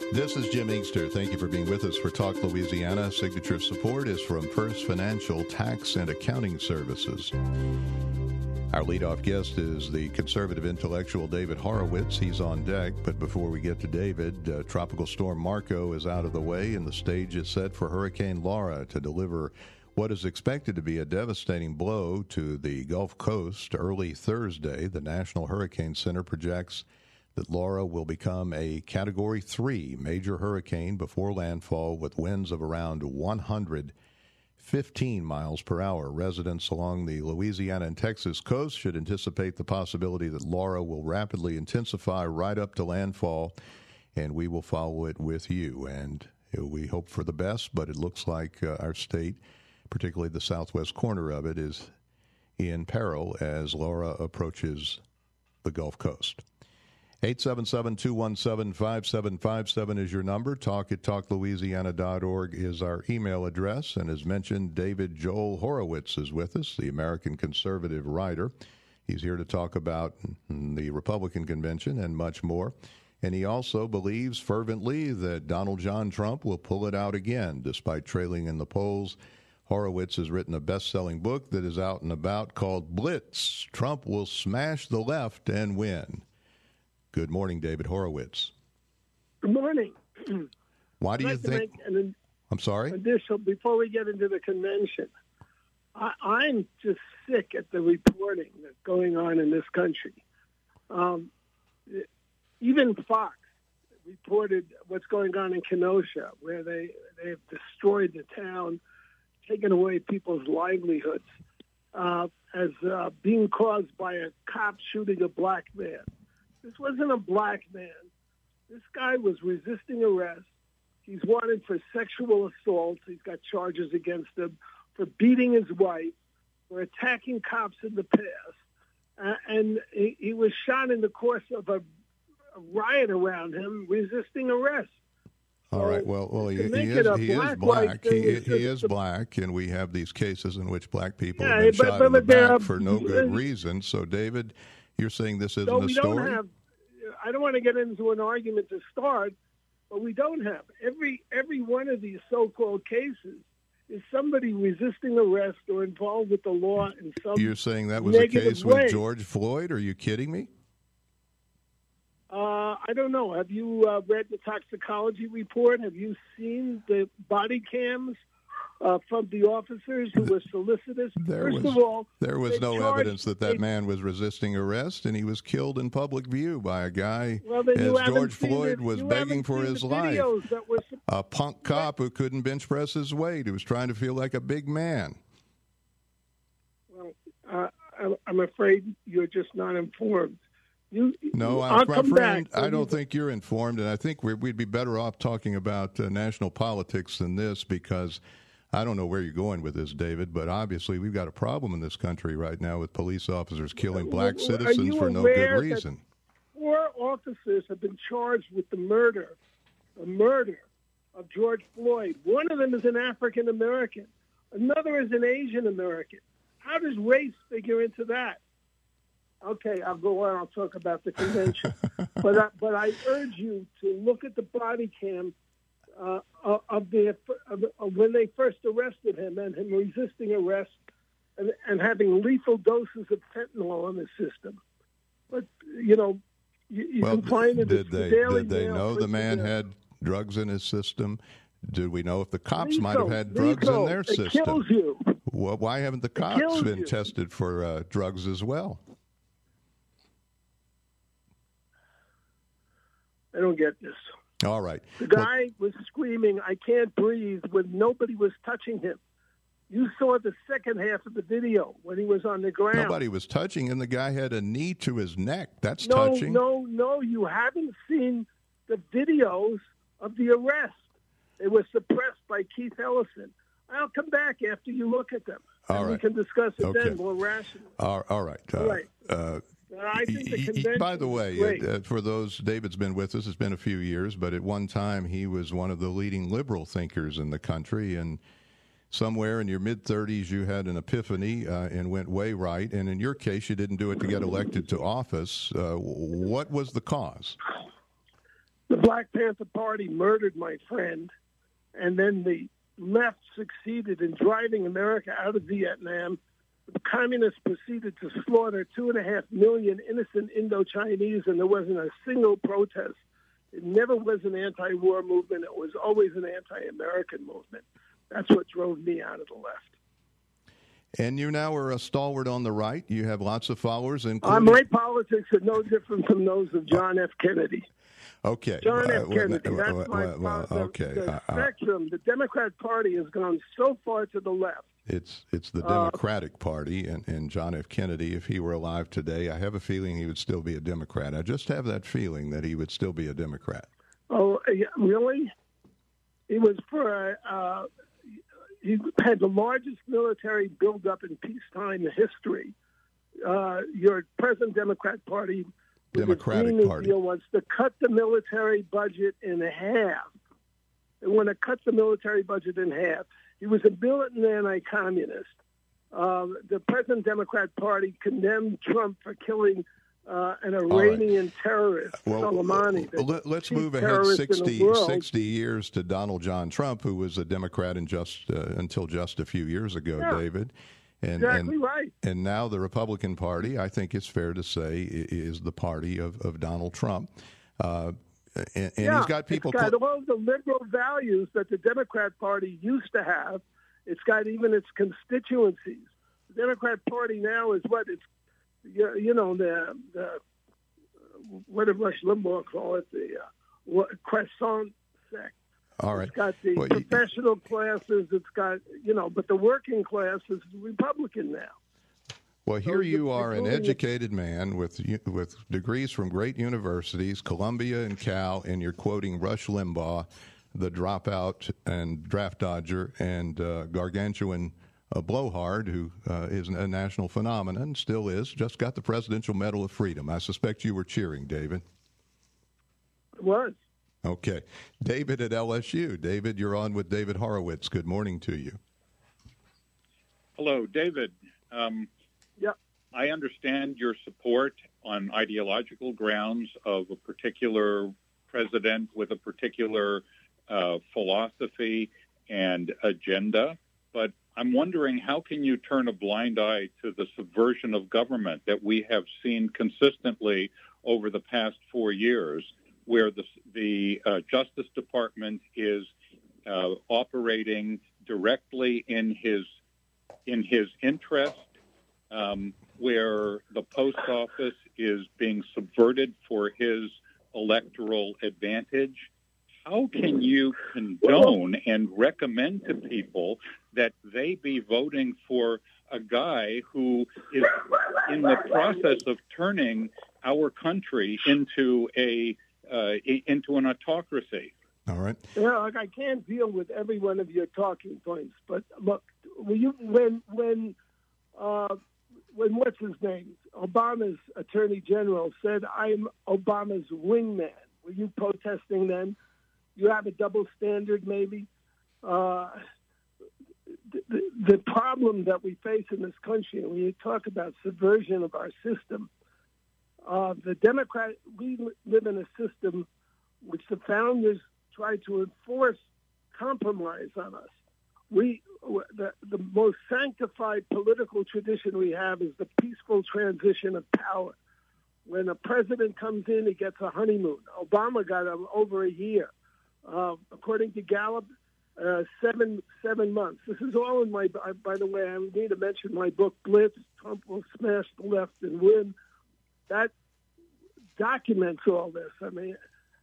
This is Jim Inkster. Thank you for being with us for Talk Louisiana. Signature support is from First Financial Tax and Accounting Services. Our leadoff guest is the conservative intellectual David Horowitz. He's on deck, but before we get to David, Tropical Storm Marco is out of the way, and the stage is set for Hurricane Laura to deliver what is expected to be a devastating blow to the Gulf Coast early Thursday. The National Hurricane Center projects that Laura will become a Category 3 major hurricane before landfall with winds of around 115 miles per hour. Residents along the Louisiana and Texas coast should anticipate the possibility that Laura will rapidly intensify right up to landfall, and we will follow it with you. And we hope for the best, but it looks like our state, particularly the southwest corner of it, is in peril as Laura approaches the Gulf Coast. 877-217-5757 is your number. Talk@talklouisiana.org is our email address. And as mentioned, David Joel Horowitz is with us, the American conservative writer. He's here to talk about the Republican convention and much more. And he also believes fervently that Donald John Trump will pull it out again, despite trailing in the polls. Horowitz has written a best-selling book that is out and about called Blitz: Trump Will Smash the Left and Win. Good morning, David Horowitz. Good morning. Why do you think? I'm sorry? Additional, before we get into the convention, I'm just sick at the reporting that's going on in this country. Even Fox reported what's going on in Kenosha, where they have destroyed the town, taken away people's livelihoods, as being caused by a cop shooting a black man. This wasn't a black man. This guy was resisting arrest. He's wanted for sexual assault. He's got charges against him for beating his wife, for attacking cops in the past. And he was shot in the course of a riot around him, resisting arrest. All right. Well, he is black. He is black, and we have these cases in which black people have been shot in the back for no good reason. So, David, you're saying this isn't a story? I don't want to get into an argument to start, but we don't have. Every one of these so-called cases is somebody resisting arrest or involved with the law in some You're saying that was the case way. with George Floyd? Are you kidding me? I don't know. Have you read the toxicology report? Have you seen the body cams from the officers who were solicitous? There was no evidence that man was resisting arrest, and he was killed in public view by a guy, as George Floyd was begging for his life. A punk cop who couldn't bench press his weight, who was trying to feel like a big man. Well, I'm afraid you're just not informed. My friend, I don't think you're informed, and I think we'd be better off talking about national politics than this, because I don't know where you're going with this, David, but obviously we've got a problem in this country right now with police officers killing black citizens for no good reason. 4 officers have been charged with the murder of George Floyd. One of them is an African American. Another is an Asian American. How does race figure into that? Okay, I'll go on. I'll talk about the convention. but I urge you to look at the body cam of when they first arrested him and him resisting arrest and having lethal doses of fentanyl in his system. But, you can find it. Did they know the man had drugs in his system? Did we know if the cops might have had drugs in their system? It kills you. Well, why haven't the cops been tested for drugs as well? I don't get this. All right. The guy was screaming, "I can't breathe," when nobody was touching him. You saw the second half of the video when he was on the ground. Nobody was touching him. The guy had a knee to his neck. That's touching. No. You haven't seen the videos of the arrest. They were suppressed by Keith Ellison. I'll come back after you look at them. All right. We can discuss it then more rationally. All right. I think the convention by the way, for those, David's been with us. It's been a few years, but at one time he was one of the leading liberal thinkers in the country. And somewhere in your mid-30s, you had an epiphany and went way right. And in your case, you didn't do it to get elected to office. What was the cause? The Black Panther Party murdered my friend, and then the left succeeded in driving America out of Vietnam. The communists proceeded to slaughter 2.5 million innocent Indo-Chinese, and there wasn't a single protest. It never was an anti-war movement. It was always an anti-American movement. That's what drove me out of the left. And you now are a stalwart on the right. You have lots of followers. Including... My politics are no different from those of John F. Kennedy. Okay. John F. Kennedy. That's my okay. The spectrum. The Democrat Party has gone so far to the left. It's the Democratic Party, and John F. Kennedy, if he were alive today, I have a feeling he would still be a Democrat. I just have that feeling that he would still be a Democrat. Oh, really? He was for... he had the largest military buildup in peacetime history. Your present Democrat Party, Democratic Party, deal wants to cut the military budget in half. They want to cut the military budget in half. He was a militant anti-communist. The present Democrat Party condemned Trump for killing an Iranian terrorist, Soleimani. Let's move ahead 60 years to Donald John Trump, who was a Democrat until just a few years ago, David. Exactly right. And now the Republican Party, I think it's fair to say, is the party of Donald Trump. And he's got people... It's got all the liberal values that the Democrat Party used to have. It's got even its constituencies. The Democrat Party now is what? It's the what did Rush Limbaugh call it? The croissant sect. All right. It's got the professional classes. It's got but the working class is Republican now. Well, here you are, an educated man with degrees from great universities, Columbia and Cal, and you're quoting Rush Limbaugh, the dropout and draft dodger and gargantuan blowhard, who is a national phenomenon, still is, just got the Presidential Medal of Freedom. I suspect you were cheering, David. I was. Okay. David at LSU. David, you're on with David Horowitz. Good morning to you. Hello, David. Yeah. I understand your support on ideological grounds of a particular president with a particular philosophy and agenda, but I'm wondering, how can you turn a blind eye to the subversion of government that we have seen consistently over the past 4 years, where the Justice Department is operating directly in his interest, where the post office is being subverted for his electoral advantage? How can you condone and recommend to people that they be voting for a guy who is in the process of turning our country into an autocracy? All right. I can't deal with every one of your talking points, but look, when what's his name, Obama's Attorney General said, "I'm Obama's wingman," were you protesting then? You have a double standard, maybe. The problem that we face in this country, when you talk about subversion of our system, we live in a system which the founders tried to enforce compromise on us. The most sanctified political tradition we have is the peaceful transition of power. When a president comes in, he gets a honeymoon. Obama got over a year. According to Gallup, 7 months. This is all in my. By the way, I need to mention my book, Blitz. Trump will smash the left and win. That documents all this. I mean,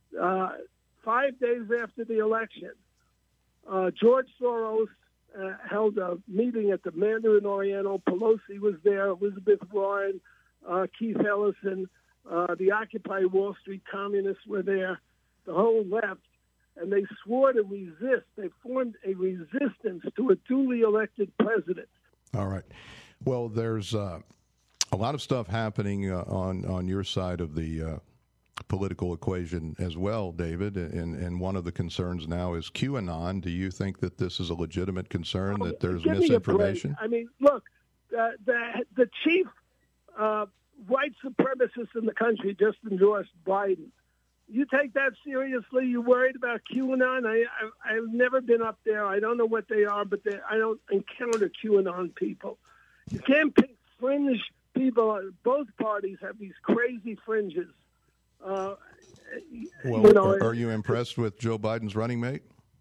5 days after the election, George Soros held a meeting at the Mandarin Oriental. Pelosi was there. Elizabeth Warren, Keith Ellison, the Occupy Wall Street communists were there. The whole left. And they swore to resist. They formed a resistance to a duly elected president. All right. Well, there's a lot of stuff happening on your side of the political equation as well, David. And one of the concerns now is QAnon. Do you think that this is a legitimate concern, that there's misinformation? I mean, look, the chief white supremacist in the country just endorsed Biden. You take that seriously? You worried about QAnon? I've never been up there. I don't know what they are, but I don't encounter QAnon people. You can't pick fringe people. Both parties have these crazy fringes. Well, are you impressed with Joe Biden's running mate?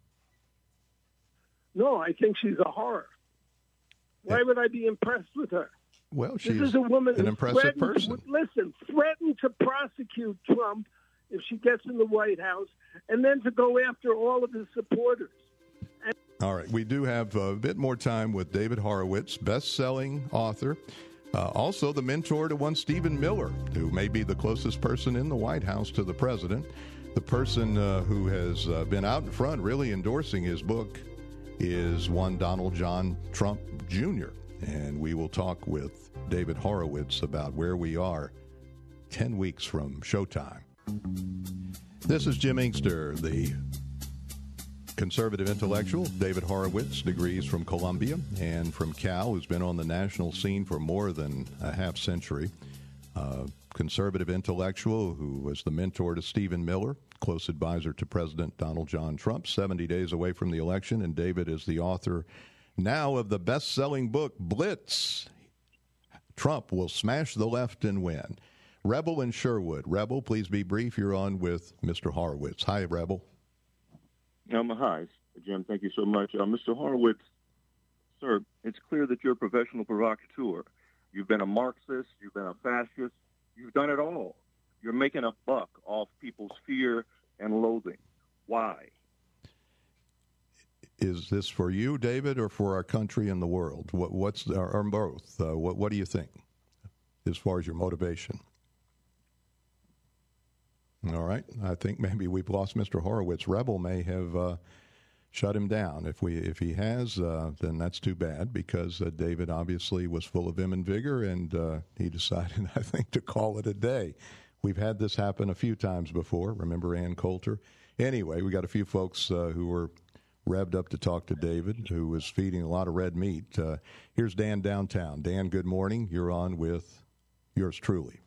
No, I think she's a horror. Why would I be impressed with her? Well, she's this is a woman an impressive person. Threatened to prosecute Trump if she gets in the White House, and then to go after all of his supporters. All right. We do have a bit more time with David Horowitz, best-selling author, also the mentor to one Stephen Miller, who may be the closest person in the White House to the president, the person who has been out in front really endorsing his book is one Donald John Trump Jr., and we will talk with David Horowitz about where we are 10 weeks from showtime. This is Jim Inkster, the conservative intellectual. David Horowitz, degrees from Columbia and from Cal, who's been on the national scene for more than a half century. Conservative intellectual who was the mentor to Stephen Miller, close advisor to President Donald John Trump, 70 days away from the election. And David is the author now of the best-selling book, Blitz. Trump will smash the left and win. Rebel in Sherwood. Rebel, please be brief. You're on with Mr. Horowitz. Hi, Rebel. Hi, Jim. Thank you so much. Mr. Horowitz, sir, it's clear that you're a professional provocateur. You've been a Marxist. You've been a fascist. You've done it all. You're making a buck off people's fear and loathing. Why? Is this for you, David, or for our country and the world? What's or both? What do you think as far as your motivation? All right. I think maybe we've lost Mr. Horowitz. Rebel may have shut him down. If he has, then that's too bad, because David obviously was full of vim and vigor, and he decided, I think, to call it a day. We've had this happen a few times before. Remember Ann Coulter? Anyway, we got a few folks who were revved up to talk to David, who was feeding a lot of red meat. Here's Dan downtown. Dan, good morning. You're on with yours truly.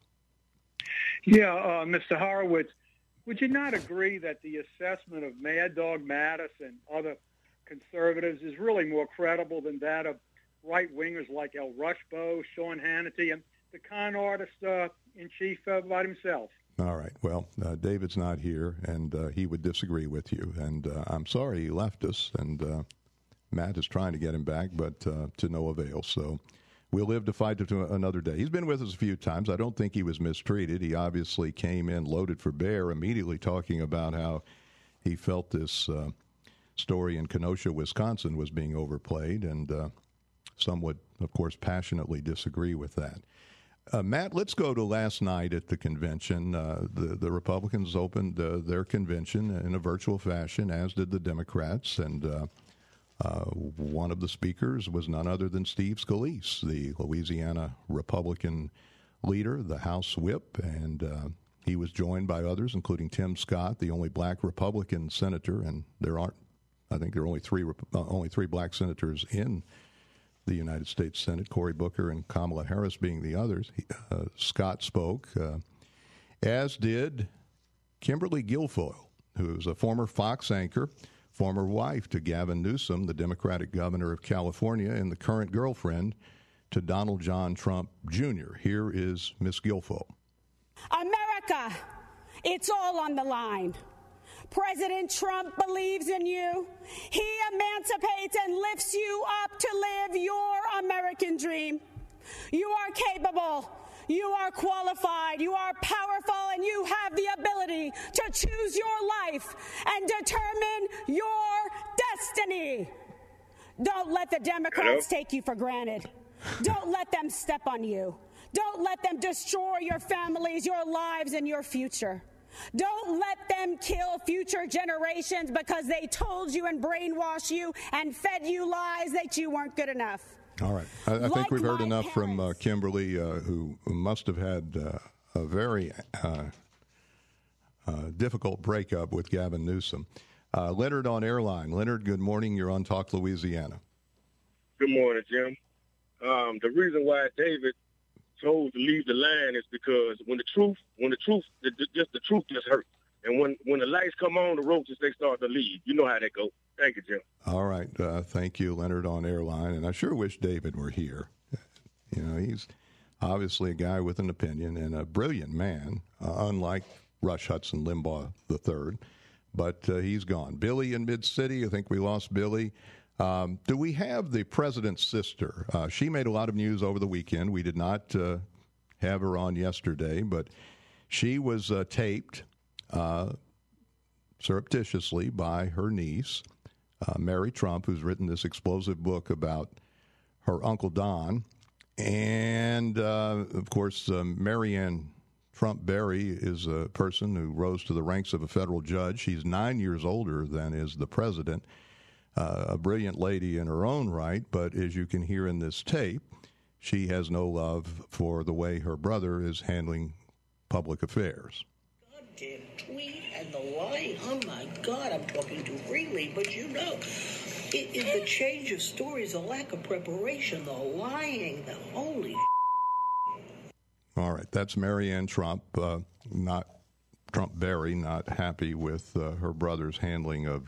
Yeah, Mr. Horowitz, would you not agree that the assessment of Mad Dog Mattis and other conservatives is really more credible than that of right-wingers like El Rushbo, Sean Hannity, and the con artist in chief about himself? All right. Well, David's not here, and he would disagree with you. And I'm sorry he left us, and Matt is trying to get him back, but to no avail. So we'll live to fight to another day. He's been with us a few times. I don't think he was mistreated. He obviously came in loaded for bear, immediately talking about how he felt this story in Kenosha, Wisconsin was being overplayed, and some would, of course, passionately disagree with that. Matt, let's go to last night at the convention. The Republicans opened their convention in a virtual fashion, as did the Democrats, and one of the speakers was none other than Steve Scalise, the Louisiana Republican leader, the House whip, and he was joined by others, including Tim Scott, the only black Republican senator, and I think there are only three black senators in the United States Senate, Cory Booker and Kamala Harris being the others. Scott spoke, as did Kimberly Guilfoyle, who is a former Fox anchor, former wife to Gavin Newsom, the Democratic governor of California, and the current girlfriend to Donald John Trump Jr. Here is Miss Guilfoyle. America, it's all on the line. President Trump believes in you. He emancipates and lifts you up to live your American dream. You are capable. You are qualified. You are powerful, and you have the ability to choose your life and determine your destiny. Don't let the Democrats take you for granted. Don't let them step on you. Don't let them destroy your families, your lives, and your future. Don't let them kill future generations because they told you and brainwashed you and fed you lies that you weren't good enough. All right. I think we've heard enough from Kimberly, who must have had a very difficult breakup with Gavin Newsom. Leonard on Airline. Leonard, good morning. You're on Talk Louisiana. Good morning, Jim. The reason why David chose to leave the line is because when the truth just hurts. And when the lights come on, the roaches, they start to leave. You know how that goes. Thank you, Jim. All right. Thank you, Leonard on Airline. And I sure wish David were here. You know, he's obviously a guy with an opinion and a brilliant man, unlike Rush Hudson Limbaugh III. But he's gone. Billy in Mid-City, I think we lost Billy. Do we have the president's sister? She made a lot of news over the weekend. We did not have her on yesterday, but she was taped surreptitiously by her niece, Mary Trump, who's written this explosive book about her Uncle Don. And, of course, Marianne Trump Berry is a person who rose to the ranks of a federal judge. She's 9 years older than is the president, a brilliant lady in her own right. But as you can hear in this tape, she has no love for the way her brother is handling public affairs. Goddamn tweet and the lying. Oh, my God, I'm talking too freely. But, you know, the change of stories, the lack of preparation, the lying, the holy All right, that's Marianne Trump, not Trump Berry, not happy with her brother's handling of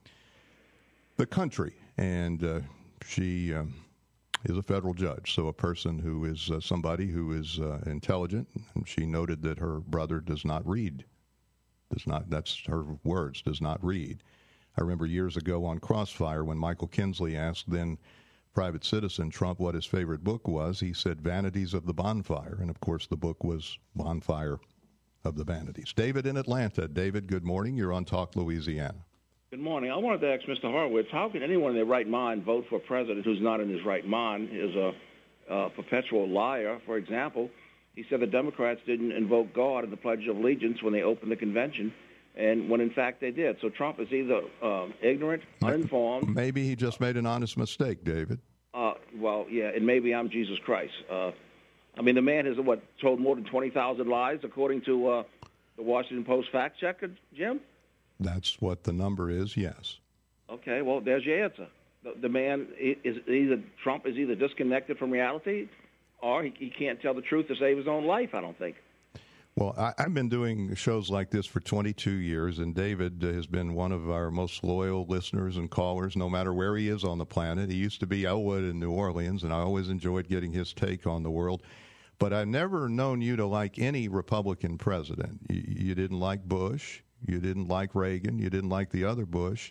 the country. And she is a federal judge, so a person who is somebody who is intelligent. And she noted that her brother does not read. That's her words, does not read. I remember years ago on Crossfire when Michael Kinsley asked then private citizen Trump what his favorite book was. He said Vanities of the Bonfire. And, of course, the book was Bonfire of the Vanities. David in Atlanta. David, good morning. You're on Talk Louisiana. Good morning. I wanted to ask Mr. Horowitz, how can anyone in their right mind vote for a president who's not in his right mind, is a perpetual liar? For example, he said the Democrats didn't invoke God in the Pledge of Allegiance when they opened the convention, and when in fact they did. So Trump is either ignorant, uninformed. Maybe he just made an honest mistake, David. Well, yeah, and maybe I'm Jesus Christ. I mean, the man has, told more than 20,000 lies, according to the Washington Post fact checker, Jim? That's what the number is, yes. Okay, well, there's your answer. The man Trump is either disconnected from reality or he can't tell the truth to save his own life, I don't think. Well, I've been doing shows like this for 22 years, and David has been one of our most loyal listeners and callers, no matter where he is on the planet. He used to be Elwood in New Orleans, and I always enjoyed getting his take on the world. But I've never known you to like any Republican president. You didn't like Bush. You didn't like Reagan. You didn't like the other Bush.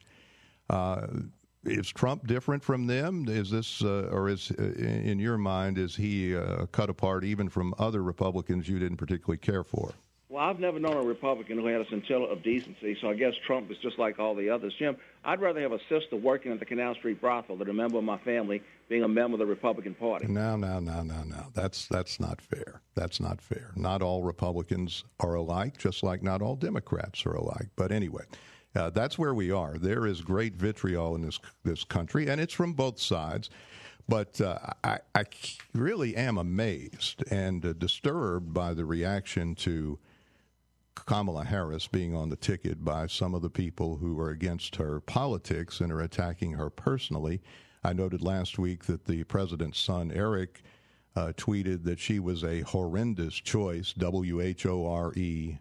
Is Trump different from them? Is this, or is, in your mind, is he cut apart even from other Republicans you didn't particularly care for? Well, I've never known a Republican who had a scintilla of decency, so I guess Trump is just like all the others. Jim, I'd rather have a sister working at the Canal Street brothel than a member of my family being a member of the Republican Party. No. That's not fair. That's not fair. Not all Republicans are alike, just like not all Democrats are alike. But anyway, that's where we are. There is great vitriol in this country, and it's from both sides. But I really am amazed and disturbed by the reaction to Kamala Harris being on the ticket by some of the people who are against her politics and are attacking her personally. I noted last week that the president's son, Eric, tweeted that she was a horrendous choice, WHORENDOUS,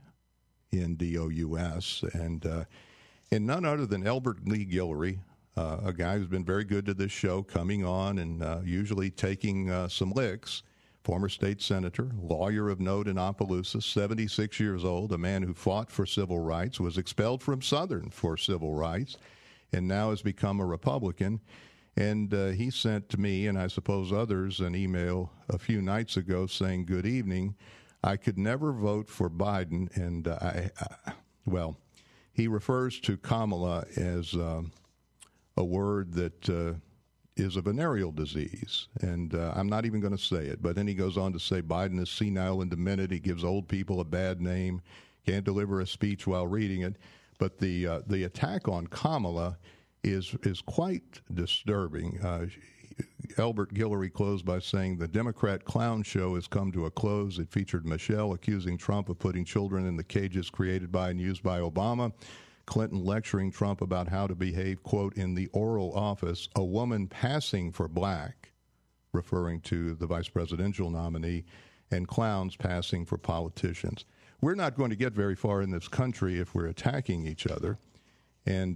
and none other than Elbert Lee Guillory, a guy who's been very good to this show, coming on and usually taking some licks. Former state senator, lawyer of note in Opelousas, 76 years old, a man who fought for civil rights, was expelled from Southern for civil rights, and now has become a Republican. And he sent to me, and I suppose others, an email a few nights ago saying, "Good evening. I could never vote for Biden." And, well, he refers to Kamala as a word that is a venereal disease, and I'm not even going to say it. But then he goes on to say Biden is senile and demented. He gives old people a bad name, can't deliver a speech while reading it. But the attack on Kamala is quite disturbing. Elbert Guillory closed by saying the Democrat clown show has come to a close. It featured Michelle accusing Trump of putting children in the cages created by and used by Obama, Clinton lecturing Trump about how to behave, quote, in the Oral Office, a woman passing for black, referring to the vice presidential nominee, and clowns passing for politicians. we're not going to get very far in this country if we're attacking each other, and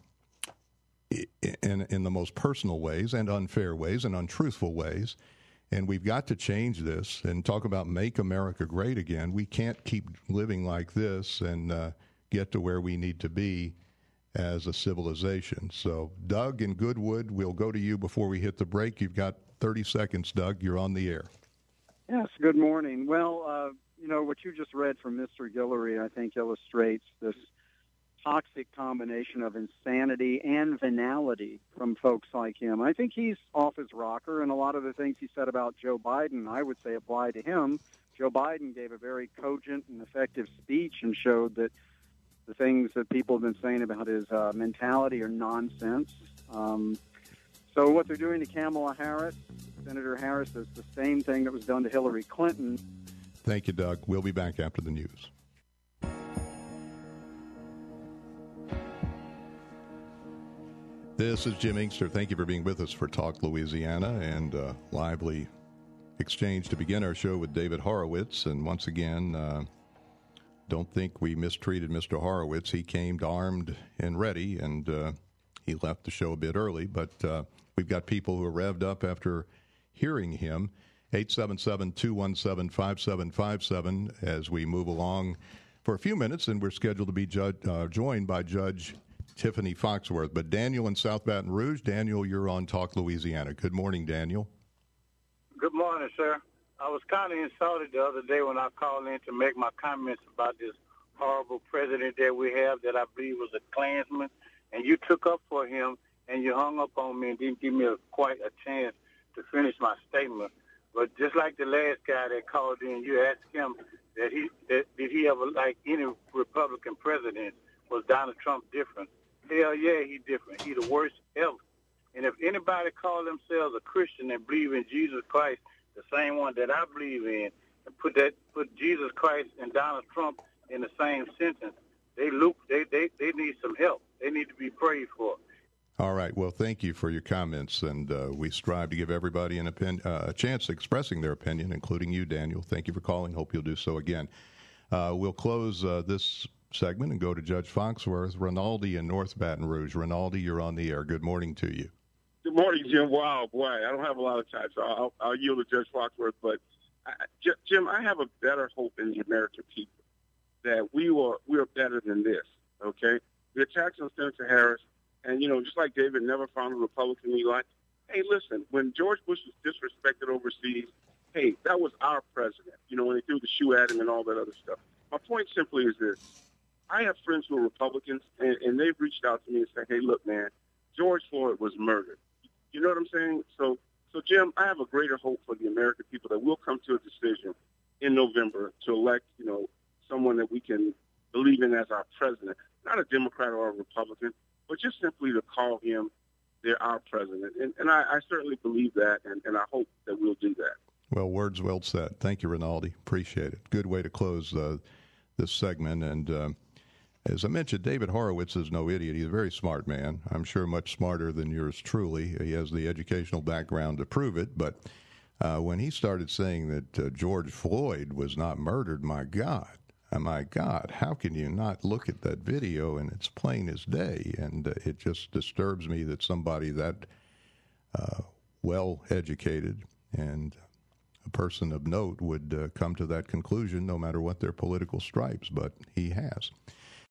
in the most personal ways and unfair ways and untruthful ways. And we've got to change this and talk about make America great again. We can't keep living like this and get to where we need to be as a civilization. So, Doug in Goodwood, we'll go to you before we hit the break. You've got 30 seconds, Doug. You're on the air. Yes, good morning. Well, what you just read from Mr. Guillory, I think, illustrates this toxic combination of insanity and venality from folks like him. I think he's off his rocker, and a lot of the things he said about Joe Biden, I would say, apply to him. Joe Biden gave a very cogent and effective speech and showed that the things that people have been saying about his mentality are nonsense. So what they're doing to Kamala Harris, Senator Harris, is the same thing that was done to Hillary Clinton. Thank you, Doug. We'll be back after the news. This is Jim Inkster. Thank you for being with us for Talk Louisiana and lively exchange to begin our show with David Horowitz. And once again, don't think we mistreated Mr. Horowitz. He came armed and ready, and he left the show a bit early. But we've got people who are revved up after hearing him. 877-217-5757 as we move along for a few minutes, and we're scheduled to be joined by Judge Tiffany Foxworth. But Daniel in South Baton Rouge. Daniel, you're on Talk Louisiana. Good morning, Daniel. Good morning, sir. I was kind of insulted the other day when I called in to make my comments about this horrible president that we have that I believe was a Klansman, and you took up for him and you hung up on me and didn't give me quite a chance to finish my statement. But just like the last guy that called in, you asked him did he ever like any Republican president? Was Donald Trump different? Hell yeah, he different. He the worst ever. And if anybody call themselves a Christian and believe in Jesus Christ, the same one that I believe in, and put Jesus Christ and Donald Trump in the same sentence, they need some help. They need to be prayed for. All right. Well, thank you for your comments, and we strive to give everybody a chance expressing their opinion, including you, Daniel. Thank you for calling. Hope you'll do so again. We'll close this segment and go to Judge Foxworth. Rinaldi in North Baton Rouge. Rinaldi, you're on the air. Good morning to you. Good morning, Jim. Wow, boy, I don't have a lot of time, so I'll yield to Judge Foxworth. But, Jim, I have a better hope in the American people that we are better than this, okay? The attacks on Senator Harris, and, just like David never found a Republican he liked, hey, listen, when George Bush was disrespected overseas, hey, that was our president, when they threw the shoe at him and all that other stuff. My point simply is this. I have friends who are Republicans, and they've reached out to me and said, hey, look, man, George Floyd was murdered. You know what I'm saying? So, Jim, I have a greater hope for the American people that we'll come to a decision in November to elect, someone that we can believe in as our president, not a Democrat or a Republican, but just simply to call him our president. And I certainly believe that, and I hope that we'll do that. Well, words well said. Thank you, Rinaldi. Appreciate it. Good way to close this segment. And as I mentioned, David Horowitz is no idiot. He's a very smart man. I'm sure much smarter than yours truly. He has the educational background to prove it. But when he started saying that George Floyd was not murdered, my God, how can you not look at that video and it's plain as day? And it just disturbs me that somebody that well-educated and a person of note would come to that conclusion no matter what their political stripes, but he has.